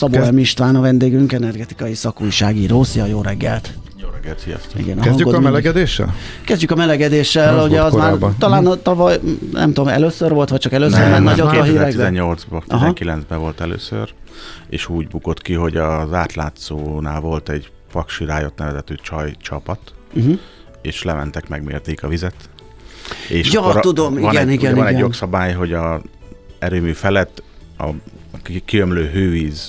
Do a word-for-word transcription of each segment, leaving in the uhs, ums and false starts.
Szabó M. István a vendégünk, energetikai szakújságíró. Szia, jó reggelt! Jó reggelt, sziasztok! Igen, Kezdjük a melegedéssel? Kezdjük a melegedéssel, ugye az korábban. Már talán a tavaly, nem tudom, először volt, vagy csak először nem, ment nagyot a hírekben? kétezer-tizennyolcban, tizenkilencben volt először, és úgy bukott ki, hogy az átlátszónál volt egy Paksi Rájott nevezetű csaj csapat, uh-huh. és lementek, megmérték a vizet. És ja, tudom, van igen, egy, igen, van igen. egy jogszabály, hogy a erőmű felett, a kiömlő hővíz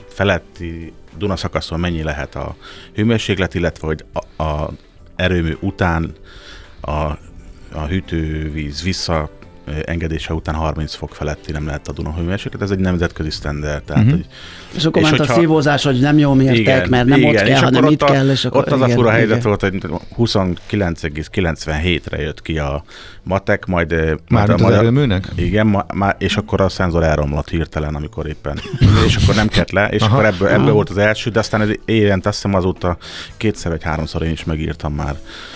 feletti Dunaszakaszon mennyi lehet a hőmérséklet, illetve hogy a, a erőmű után a, a hűtővíz visszaengedése után harminc fok feletti nem lehet a Duna hőmérséklet. Ez egy nemzetközi sztenderd. Tehát, uh-huh. hogy, és akkor és ment hogyha, a szívózás, hogy nem jól mértek, igen, mert nem igen, ott kell, hanem itt a, kell. És akkor, ott az igen, a fura igen. helyzet volt, hogy huszonkilenc egész kilencvenhétre jött ki a matek, majd... Már majd az erőműnek? Igen, ma, má, és akkor a szenzor elromlott hirtelen, amikor éppen. és akkor nem kelt le, és aha, akkor ebből, ebből volt az első, de aztán ez évent azt hiszem azóta kétszer vagy háromszor én is megírtam már,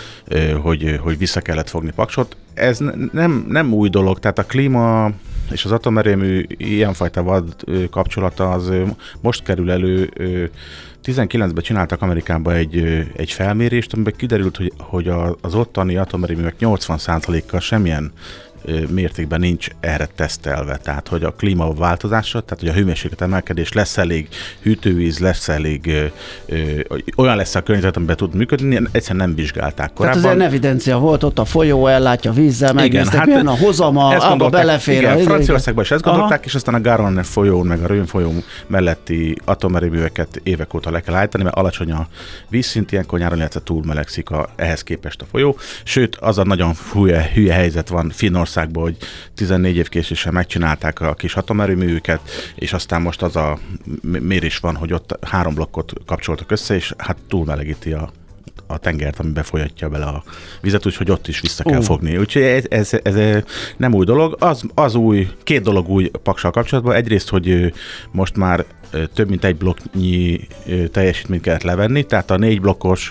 hogy, hogy vissza kellett fogni Paksot. Ez nem, nem új dolog, tehát a klíma és az atomerőmű ilyenfajta vad kapcsolata az most kerül elő. tizenkilencben csináltak Amerikában egy, egy felmérést, amiben kiderült, hogy, hogy az ottani atomerőművek nyolcvan százalékkal semmilyen mértékben nincs erre tesztelve. Tehát, hogy a klímaváltozásra, tehát, hogy a hőmérséklet emelkedés lesz elég hűtővíz, lesz elég ö, ö, olyan lesz a környezet, amiben tud működni, egyszerűen nem vizsgálták korábban. Tehát azért evidencia volt, ott a folyó ellátja vízzel, megnéztek, hát milyen a hozama, abba belefér. Igen, Franciaországban is ezt gondolták, aha. és aztán a Garonne folyón, meg a Rhön folyó melletti atomerőműveket évek óta le kell állítani, mert alacsony a vízszint, ilyenkor nyáron, illetve túl melegszik a, ehhez képest a folyó. Sőt, az a nagyon hülye, hülye helyzet van Finnországban, hogy tizennégy év késéssel megcsinálták a kis atomerőművüket, és aztán most az a mérés van, hogy ott három blokkot kapcsoltak össze, és hát túlmelegíti a, a tengert, ami befolyatja bele a vizet, úgyhogy ott is vissza kell uh. fogni. Úgyhogy ez, ez, ez nem új dolog. Az, az új, két dolog új Paksal kapcsolatban. Egyrészt, hogy most már több mint egy blokknyi teljesítményt kellett levenni, tehát a négy blokkos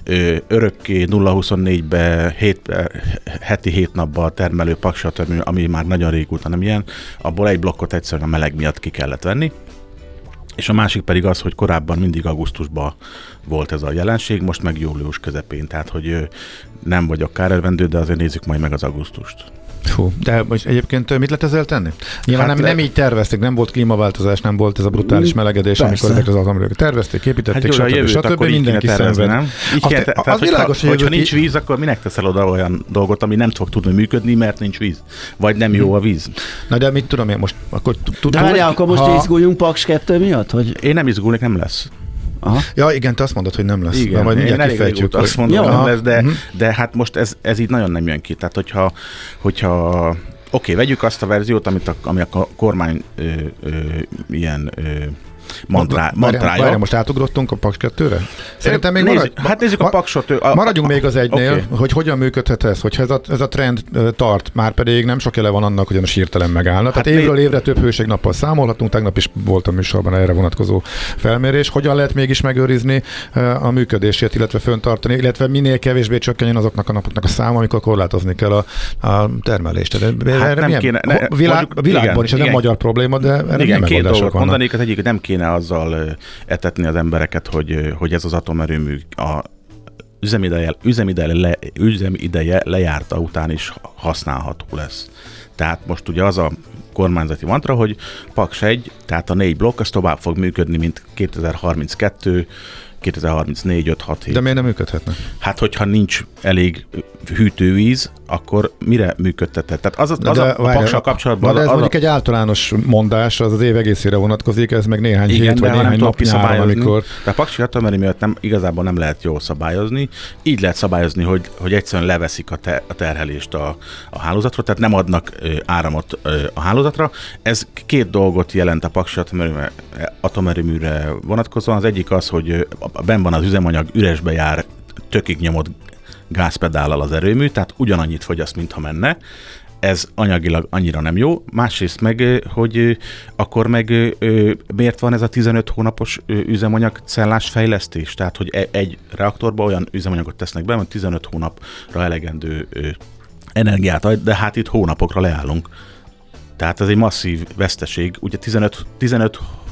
örökké nulla huszonnégybe hét, heti hét napban termelő Paksi atomerőmű, ami már nagyon régóta nem ilyen, abból egy blokkot egyszerűen a meleg miatt ki kellett venni. És a másik pedig az, hogy korábban mindig augusztusban volt ez a jelenség, most meg július közepén, tehát hogy nem vagyok kárelvendő, de azért nézzük majd meg az augusztust. Fú, de most egyébként mit lehet ezzel tenni? Nyilván hát nem, nem így tervezték, nem volt klímaváltozás, nem volt ez a brutális melegedés, persze. Amikor ezek az atomerőművek tervezték, építették, hát stb. stb. stb. Mindenki szenved. Nem? Így azt, kell, te, tehát, az világos, hogyha, hogyha nincs víz, akkor minek teszel oda olyan dolgot, ami nem fog tudni működni, mert nincs víz? Vagy nem jó a víz? Na de mit tudom én most? Akkor tudom, de várjál, akkor most ha... izguljunk Paks kettő miatt? Hogy... Én nem izgulnék, nem lesz. Aha. Ja, igen, te azt mondod, hogy nem lesz. Igen, majd én elég régóta hogy... azt mondom, hogy nem lesz, de, uh-huh. de hát most ez, ez így nagyon nem jön ki. Tehát, hogyha, hogyha oké, okay, vegyük azt a verziót, amit a, ami a kormány ö, ö, ilyen ö, mantrá, mantrája. Várjál, most átugrottunk a Paks kettőre? Szerintem még nézzük, maradj, hát nézzük a Paksot. A, maradjunk a, még az egynél, okay. hogy hogyan működhet ez, hogyha ez a, ez a trend tart, már pedig nem sok jele van annak, hogy a hirtelen megállna. Hát Tehát évről évre több hőségnappal számolhatunk, tegnap is volt a műsorban erre vonatkozó felmérés. Hogyan lehet mégis megőrizni a működését, illetve föntartani, illetve minél kevésbé csökkenjen azoknak a napoknak a száma, amikor korlátozni kell a, a termelést. Hát nem milyen, kéne, ne, világ, mondjuk, világban igen, is, ez igen, nem magyar probléma, de erre igen, két dolgot mondanék, az egyik, nem kéne azzal etetni az embereket, hogy, hogy ez az atomerőmű a üzemideje, üzemideje, le, üzemideje lejárta után is használható lesz. Tehát most ugye az a kormányzati mantra, hogy Paks egy, tehát a négy blokk, az tovább fog működni, mint kétezer-harminckettő, kétezer-harmincnégy, öt, hat, hét. De miért nem működhetne? Hát, hogyha nincs elég hűtővíz, akkor mire működtetett? Tehát az, az a, a Paksal kapcsolatban... De ez az mondjuk a... egy általános mondás, az az év egészére vonatkozik, ez meg néhány igen, hét, vagy néhány nap nyáron, amikor... De a Paksi atomerőmű miatt nem, igazából nem lehet jól szabályozni. Így lehet szabályozni, hogy, hogy egyszerűen leveszik a, te, a terhelést a, a hálózatról, tehát nem adnak ö, áramot ö, a hálózatra. Ez két dolgot jelent a Paksi atomerőműre vonatkozóan. Az egyik az, hogy benn van az üzemanyag, üresbe jár, tökig nyomott gázpedállal az erőmű, tehát ugyanannyit fogyaszt, mintha menne. Ez anyagilag annyira nem jó. Másrészt meg, hogy akkor meg miért van ez a tizenöt hónapos üzemanyag cellás fejlesztés? Tehát, hogy egy reaktorba olyan üzemanyagot tesznek be, hogy tizenöt hónapra elegendő energiát ad, de hát itt hónapokra leállunk. Tehát ez egy masszív veszteség. Ugye tizenöt, tizenöt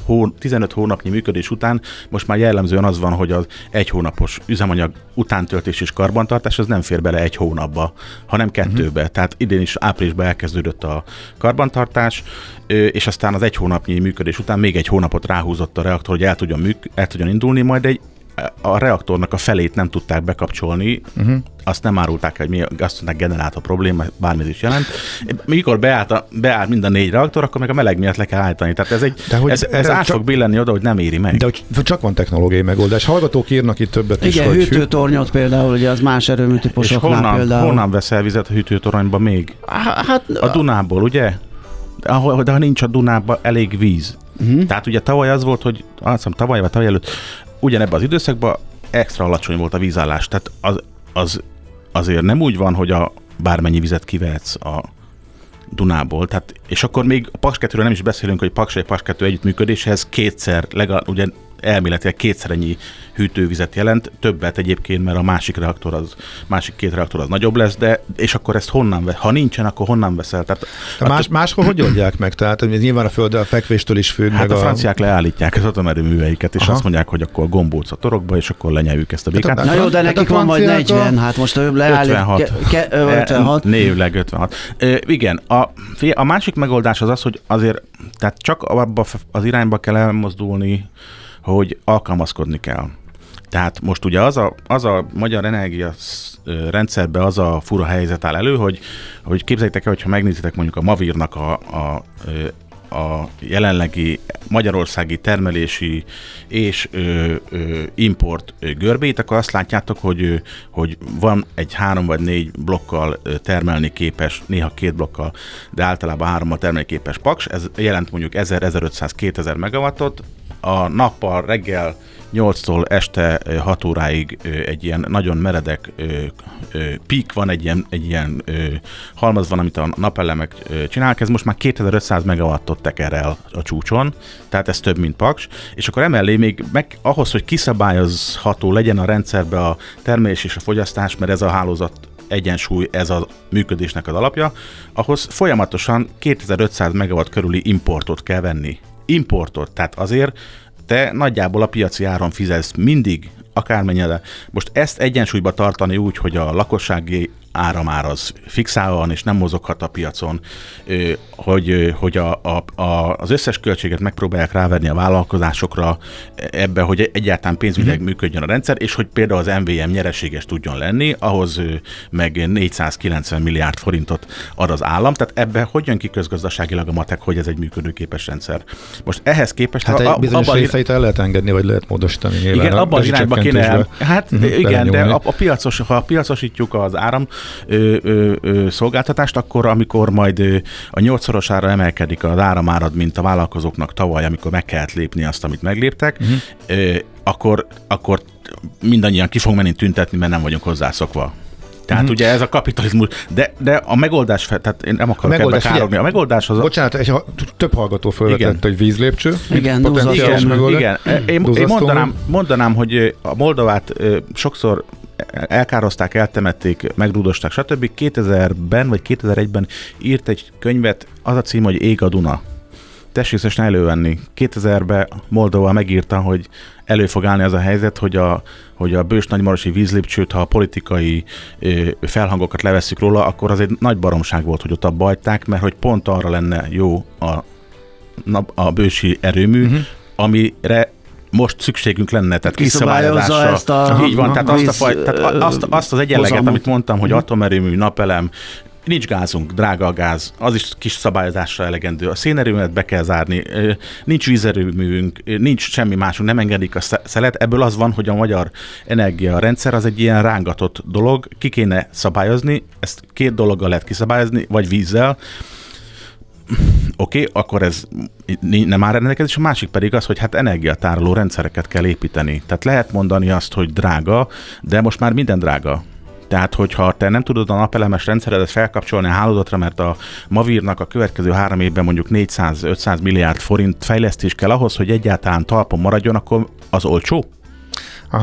hó, tizenöt hónapnyi működés után most már jellemzően az van, hogy az egy hónapos üzemanyag utántöltés és karbantartás az nem fér bele egy hónapba, hanem kettőbe. Uh-huh. Tehát idén is áprilisban elkezdődött a karbantartás, és aztán az egy hónapnyi működés után még egy hónapot ráhúzott a reaktor, hogy el tudjon, műk, el tudjon indulni, majd egy a reaktornak a felét nem tudták bekapcsolni, uh-huh. azt nem árulták, hogy mi azt mondták, generátor probléma, bármit is jelent. Mikor beállt, a, beállt mind a négy reaktor, akkor meg a meleg miatt le kell állítani. Tehát ez, egy, ez, ez át fog billenni oda, hogy nem éri meg. De hogy csak van technológiai megoldás. Hallgatók írnak itt többet is. Igen, hűtőtornyot például, ugye az más erőműtípusoknál honnan, például. honnan veszel vizet a hűtőtoronyba még? Hát, a Dunából, ugye? Ahol, de ha nincs a Dunában elég víz. Uh-huh. Tehát ugye tavaly az volt, hogy azt hiszem tavaly vagy tavaly előtt ugyanebben az időszakban extra alacsony volt a vízállás. Tehát az, az azért nem úgy van, hogy a bármennyi vizet kivehetsz a Dunából. Tehát, és akkor még a Paks kettőről nem is beszélünk, hogy Paks egy Paks kettő együttműködéshez kétszer, legalább ugye elméletileg kétszer ennyi hűtővizet jelent, többet egyébként, mert a másik reaktor az, másik két reaktor az nagyobb lesz, de és akkor ezt honnan veszel? Ha nincsen, akkor honnan veszel? Tehát, de más, máshol hogy oldják meg? Tehát nyilván a földdel a fekvéstől is függ. Hát meg a franciák a... leállítják az atomerőműveiket, és Aha. azt mondják, hogy akkor gombóc a torokba, és akkor lenyeljuk ezt a békát. Na jó, de nekik van vagy negyven, hát most ő leállít. ötvenhat. Ke- ke- ötvenhat. Névleg ötvenhat. E, igen, a, a másik megoldás az az, hogy azért tehát csak abba az irányba kell elmozdulni, hogy alkalmazkodni kell. Tehát most ugye az a, az a magyar energia rendszerben az a fura helyzet áll elő, hogy, hogy képzeljétek el, hogyha megnézitek mondjuk a Mavírnak a, a, a jelenlegi magyarországi termelési és ö, ö, import görbét, akkor azt látjátok, hogy, hogy van egy három vagy négy blokkal termelni képes, néha két blokkal, de általában hárommal termelni képes Paks. Ez jelent mondjuk ezer-ezerötszáz-kétezer megawattot. A nappal reggel nyolctól este hat óráig egy ilyen nagyon meredek pík van, egy ilyen, egy ilyen halmaz van, amit a napelemek csinálnak. Ez most már kétezer-ötszáz megawattot teker el a csúcson, tehát ez több, mint Paks. És akkor emellé még meg, ahhoz, hogy kiszabályozható legyen a rendszerbe a termelés és a fogyasztás, mert ez a hálózat egyensúly, ez a működésnek az alapja, ahhoz folyamatosan kétezer-ötszáz megawatt körüli importot kell venni. Importot, tehát azért te nagyjából a piaci áron fizetsz mindig, akármennyire. Most ezt egyensúlyba tartani úgy, hogy a lakossági áramár az fixálva van, és nem mozoghat a piacon, hogy, hogy a, a, a, az összes költséget megpróbálják ráverni a vállalkozásokra ebbe, hogy egyáltalán pénzügyileg mm-hmm. működjön a rendszer, és hogy például az em vé em nyereséges tudjon lenni, ahhoz meg négyszázkilencven milliárd forintot ad az állam, tehát ebbe hogy jön ki közgazdaságilag a matek, hogy ez egy működőképes rendszer. Most ehhez képest... Hát egy bizonyos részeit el lehet engedni, vagy lehet módosítani. Igen, abban az irányba kéne el. Hát mm-hmm, igen, de a, a piacos, ha piacosítjuk az áram Ö, ö, ö, szolgáltatást, akkor amikor majd ö, a nyolcszorosára emelkedik az áramárad, mint a vállalkozóknak tavaly, amikor meg kellett lépni azt, amit megléptek, uh-huh. ö, akkor, akkor mindannyian ki fogunk menni tüntetni, mert nem vagyunk hozzászokva. Tehát uh-huh. ugye ez a kapitalizmus, de, de a megoldás, fel, tehát én nem akarok ebbe károgni. A megoldás az... Bocsánat, egy, több hallgató felvetett, hogy vízlépcső. Igen, potenciális megoldás. Igen, én, én mondanám, mondanám, hogy a Moldovát ö, sokszor elkározták, eltemették, megrúdosták, stb. kétezerben vagy kétezer-egyben írt egy könyvet, az a cím, hogy Ég a Duna. Tessék ezt elővenni. kétezerben Moldova megírta, hogy elő fog állni az a helyzet, hogy a, hogy a Bős-Nagymarosi vízlépcsőt, ha a politikai ö, felhangokat levesszük róla, akkor az egy nagy baromság volt, hogy ott abba hagyták, mert hogy pont arra lenne jó a, a bősi erőmű, uh-huh. amire most szükségünk lenne, tehát kiszabályozásra. Ezt a, így van, tehát, azt, a faj, tehát azt, azt az egyenleget, hozamot. Amit mondtam, hogy atomerőmű, napelem, nincs gázunk, drága a gáz, az is kis szabályozásra elegendő. A szénerőművet be kell zárni, nincs vízerőművünk, nincs semmi másunk, nem engedik a szelet. Ebből az van, hogy a magyar energiarendszer az egy ilyen rángatott dolog, ki kéne szabályozni, ezt két dologgal lehet kiszabályozni, vagy vízzel. Oké, okay, akkor ez nem áll rendelkezés, a másik pedig az, hogy hát energiatároló rendszereket kell építeni. Tehát lehet mondani azt, hogy drága, de most már minden drága. Tehát, hogyha te nem tudod a napelemes rendszeredet felkapcsolni a hálózatra, mert a Mavírnak a következő három évben mondjuk négyszáz-ötszáz milliárd forint fejlesztés kell ahhoz, hogy egyáltalán talpon maradjon, akkor az olcsó? Aha.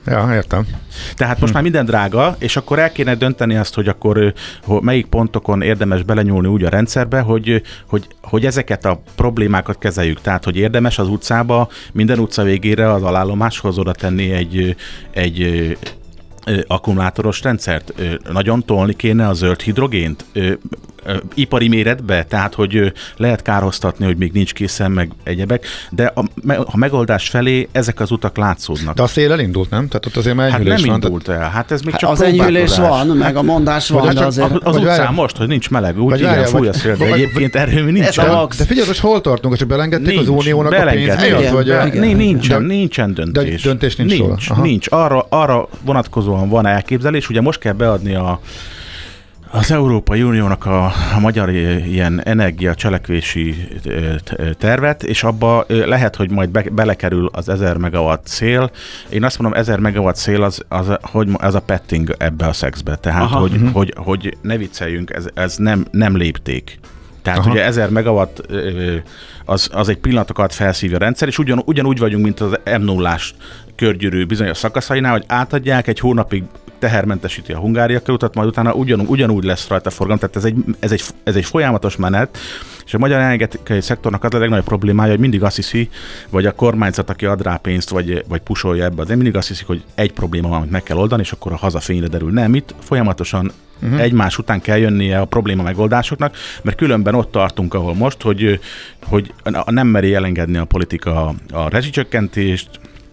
Ja, értem. Tehát most hm. már minden drága, és akkor el kéne dönteni azt, hogy akkor hogy melyik pontokon érdemes belenyúlni úgy a rendszerbe, hogy, hogy, hogy ezeket a problémákat kezeljük. Tehát, hogy érdemes az utcába minden utca végére az alállomáshoz oda tenni egy, egy akkumulátoros rendszert. Nagyon tolni kéne a zöld hidrogént ipari méretbe, tehát hogy lehet kárhoztatni, hogy még nincs készen, meg egyebek, de a, a megoldás felé ezek az utak látszódnak. De a szél elindult, nem? Tehát ott azért már hát nem van, indult el, hát ez még csak az enyhülés van, meg a mondás van, vagy de azért... Az, az utcán várjál, most, hogy nincs meleg, úgy igen, fúj a szél, de vagy, egyébként erről nincs. De, de figyelj, most hol tartunk, hogy belengedték az uniónak a pénzt? Nincsen, nincsen döntés. Döntés nincs róla. Nincs. Arra vonatkozóan van elképzelés, ugye most kell beadni a az Európai Uniónak a, a magyar ilyen energiacselekvési tervet, és abba lehet, hogy majd be, belekerül az ezer megawatt szél. Én azt mondom, ezer megawatt szél az, az, hogy az a petting ebbe a szexbe. Tehát, Aha, hogy, uh-huh. hogy, hogy ne vicceljünk, ez, ez nem, nem lépték. Tehát Aha. ugye ezer megawatt az, az egy pillanatokat felszívja a rendszer, és ugyan, ugyanúgy vagyunk, mint az em nullás körgyűrű bizonyos szakaszainál, hogy átadják, egy hónapig tehermentesíti a Hungária körútat, majd utána ugyanúgy, ugyanúgy lesz rajta forgalom. Tehát ez egy, ez, egy, ez egy folyamatos menet, és a magyar energetikai szektornak az a legnagyobb problémája, hogy mindig azt hiszi, vagy a kormányzat, aki ad rá pénzt, vagy, vagy pusolja ebbe, de mindig azt hiszik, hogy egy probléma van, amit meg kell oldani, és akkor a hazafényre derül. Nem, itt folyamatosan uh-huh. egymás után kell jönnie a probléma megoldásoknak, mert különben ott tartunk, ahol most, hogy, hogy nem meri elengedni a politika a rezsicsökkentést,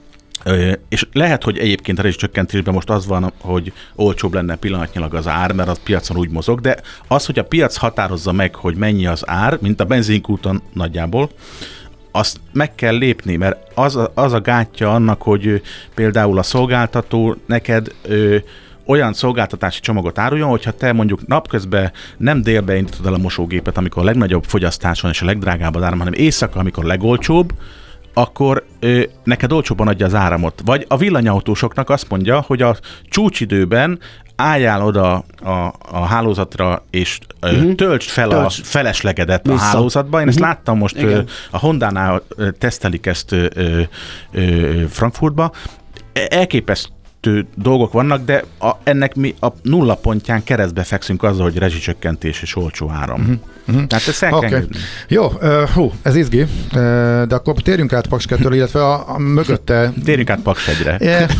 és lehet, hogy egyébként a rezsicsökkentésben most az van, hogy olcsóbb lenne pillanatnyilag az ár, mert az piacon úgy mozog, de az, hogy a piac határozza meg, hogy mennyi az ár, mint a benzinkúton nagyjából, azt meg kell lépni, mert az a, az a gátja annak, hogy például a szolgáltató neked ö, olyan szolgáltatási csomagot áruljon, hogyha te mondjuk napközben nem délbe indítod el a mosógépet, amikor a legnagyobb fogyasztás van és a legdrágább az áram, hanem éjszaka, amikor legolcsóbb, akkor ö, neked olcsóban adja az áramot. Vagy a villanyautósoknak azt mondja, hogy a csúcsidőben álljál oda a, a hálózatra, és ö, uh-huh. töltsd fel Tölts. a feleslegedet Vissza. a hálózatba. Én uh-huh. ezt láttam most, ö, a Hondánál ö, tesztelik ezt ö, ö, Frankfurtba. Elképesztő dolgok vannak, de a, ennek mi a nulla pontján keresztbe fekszünk azzal, hogy rezsicsökkentés és olcsó áram. Uh-huh. Uh-huh. Tehát ezt el okay. kell engedni. Jó, uh, hú, ez izgi, uh, de akkor térjünk át Paks kettőről, illetve a, a mögötte... Térjünk át Paks egyre. Yeah.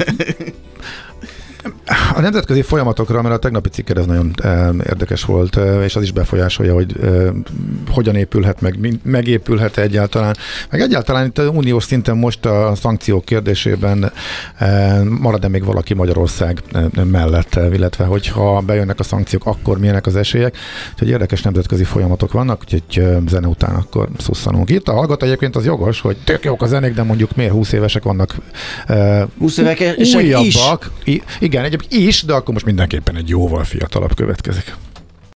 A nemzetközi folyamatokra, mert a tegnapi cikked ez nagyon eh, érdekes volt, eh, és az is befolyásolja, hogy eh, hogyan épülhet meg, megépülhet egyáltalán. Meg egyáltalán itt a uniós szinten most a szankciók kérdésében eh, marad-e még valaki Magyarország eh, mellett, eh, illetve hogyha bejönnek a szankciók, akkor milyenek az esélyek. Úgyhogy érdekes nemzetközi folyamatok vannak, úgyhogy eh, zene után akkor szusszanunk. Itt a hallgató egyébként az jogos, hogy tök jók a zenék, de mondjuk miért húsz évesek vannak eh, húsz évesek újabbak. Is. Igen, egyébként is, de akkor most mindenképpen egy jóval fiatalabb következik.